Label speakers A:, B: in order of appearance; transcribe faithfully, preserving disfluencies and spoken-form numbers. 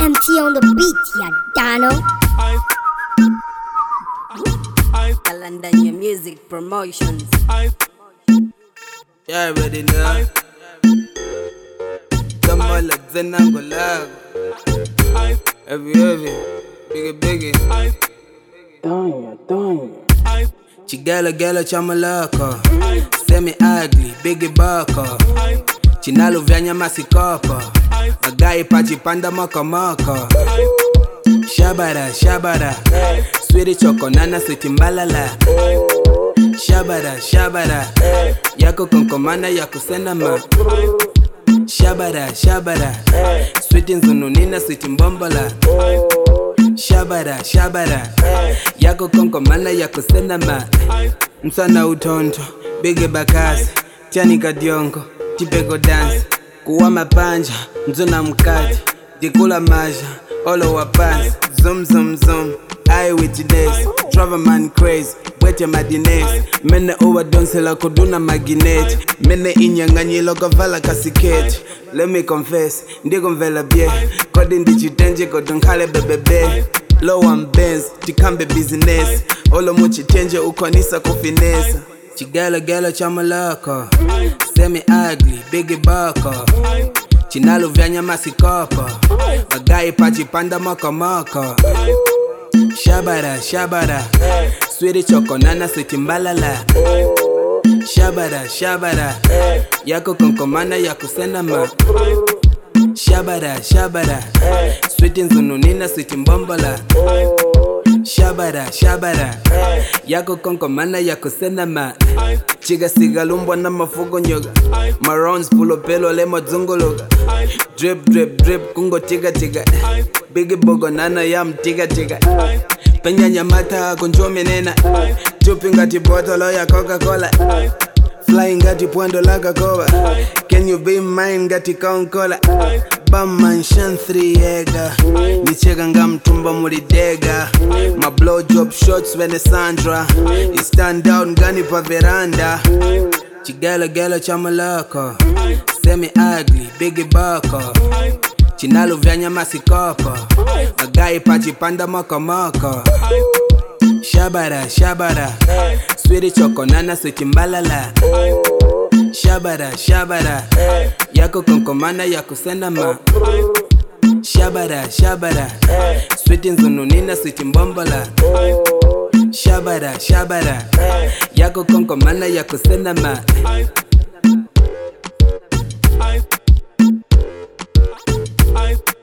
A: M T on the beat, ya Dano. Kalandanya Music Promotions.
B: Yeah, ready now. Come on, let's go now. Heavy, heavy, biggie, biggie.
C: Danya, Danya.
B: Chigala, gala, chamalaka. Semi ugly, biggie baka. Chinalo vyanya masikopa. Agai pachi panda maka maka. Shabara, shabara. Sweetie choco nana sweetie mbalala. Shabara, shabara. Yako konkomana yako senama. Shabara, shabara. Sweetie nzununina sweetie mbombola. Shabara, shabara. Yako konkomana yako senama. Msana utonto, bige bakasi. Chani kadiongo, tipego dance. Kuwa mapanja, mzuna mkati. Dikula maja, olo wapansi. Zoom, zoom, zoom, I with you days. Drive a man crazy, wet your madines. Mene overdose la koduna magnet. Mene inyanganyi loka vala kasiketi. Let me confess, ndigo mvela bie. Kodi ndichitenje kodunkale bebebe. Low and Benz, tikambe business. Olo muchitenje ukonisa kufinesa. Chigala gala chamalaka. Semi ugly, biggie baka. Chinalo vyanya masikopa. Agai pachi panda maka maka. Shabara, shabara. Sweetie choco nana sweetie mbalala. Shabara, shabara. Yako konkomana yako senama. Shabara, shabara. Sweetie nzununina sweetie mbombola. Shabara, shabara. Yako konkomana yako senama. Chiga siga lumbwa na mafugo nyoga. Marons pulo pelo lemo zungologa. Drip, drip, drip kungo tiga tiga. Biggie bogo nana yam tiga tiga. Penya nyamata konjo menena. Jumping at the bottle ya Coca-Cola. Flying gati puando laga koba. Can you be mine gati konkola. Bamman shan three ega. Nichega nga mtumba mulidega. My blow job shots when Sandra. You stand down gani pa veranda. Chigala gala chamalaka. Semi ugly, biggie baka. Chinalo vyanya masikopa. Agai pachi panda maka maka. Shabara, shabara. Sweetie choco nana sweetie mbalala. Shabara, shabara. Yako konkomana yako senama. Shabara, shabara. Sweetie nzununina sweetie mbombola. Shabara, shabara. Yako konkomana yako senama. I